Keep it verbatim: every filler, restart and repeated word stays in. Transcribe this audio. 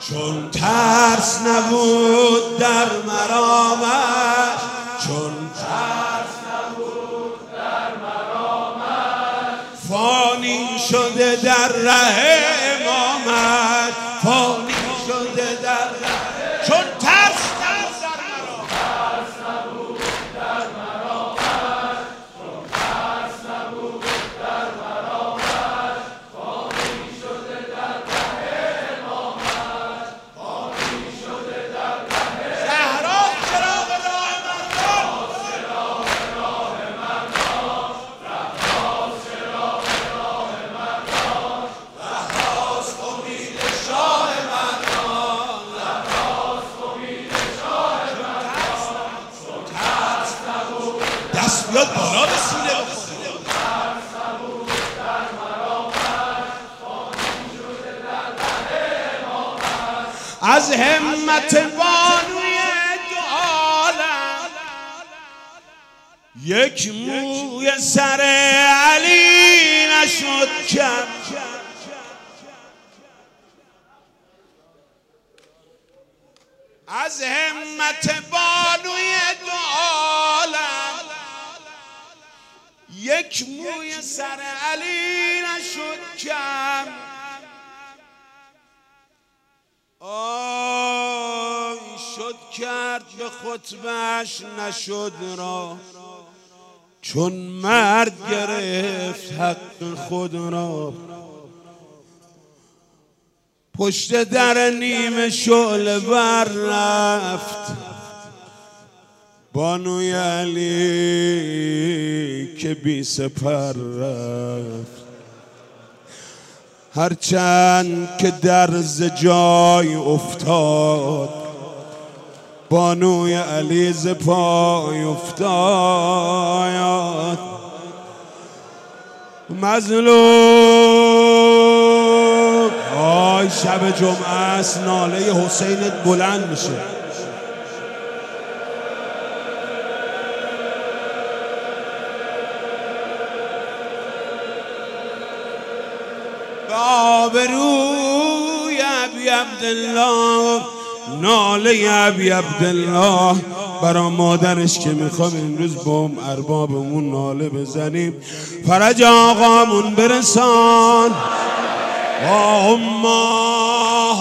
چون ترس نبود در مرامش، چون ترس نبود در مرامش، فانی شده در ره امامت، فانی شده در ره، چون ترس نبود در مرامش، ترس نبود در مرامش، چون ترس نبود در مرامش، فانی شده در ره امامت، فانی شده در ره زهرا چراغ راه مردان، چراغ راه مردان، رهراز چراغ راه مردان، رهراز امید شاه مردان، رهراز امید شاه مردان، چون ترس نبود دست بیاد بالا به سینه بخوره، ترس نبود در مرامت، فانی شده در ره امامت، از همت بانوی دو عالم یک موی سر علی نشد کم، از همت بانوی دو عالم یک موی سر علی نشد کم، آی شد کرد به خطبش نشد را، چون مرد گرفت حق خود را، پشت در نیمه شعله بر رفت بانوی علی که بی سپر رفت، هرچند که در ز جای افتاد بانوی علی ز پای افتاد، مظلوم آی شب جمعه است ناله حسینت بلند میشه، به آبروی ابی عبدالله ناله ابی عبدالله برا مادرش که میخوام امروز با هم اربابمون ناله بزنیم، فرج آقامون برسان. اللهم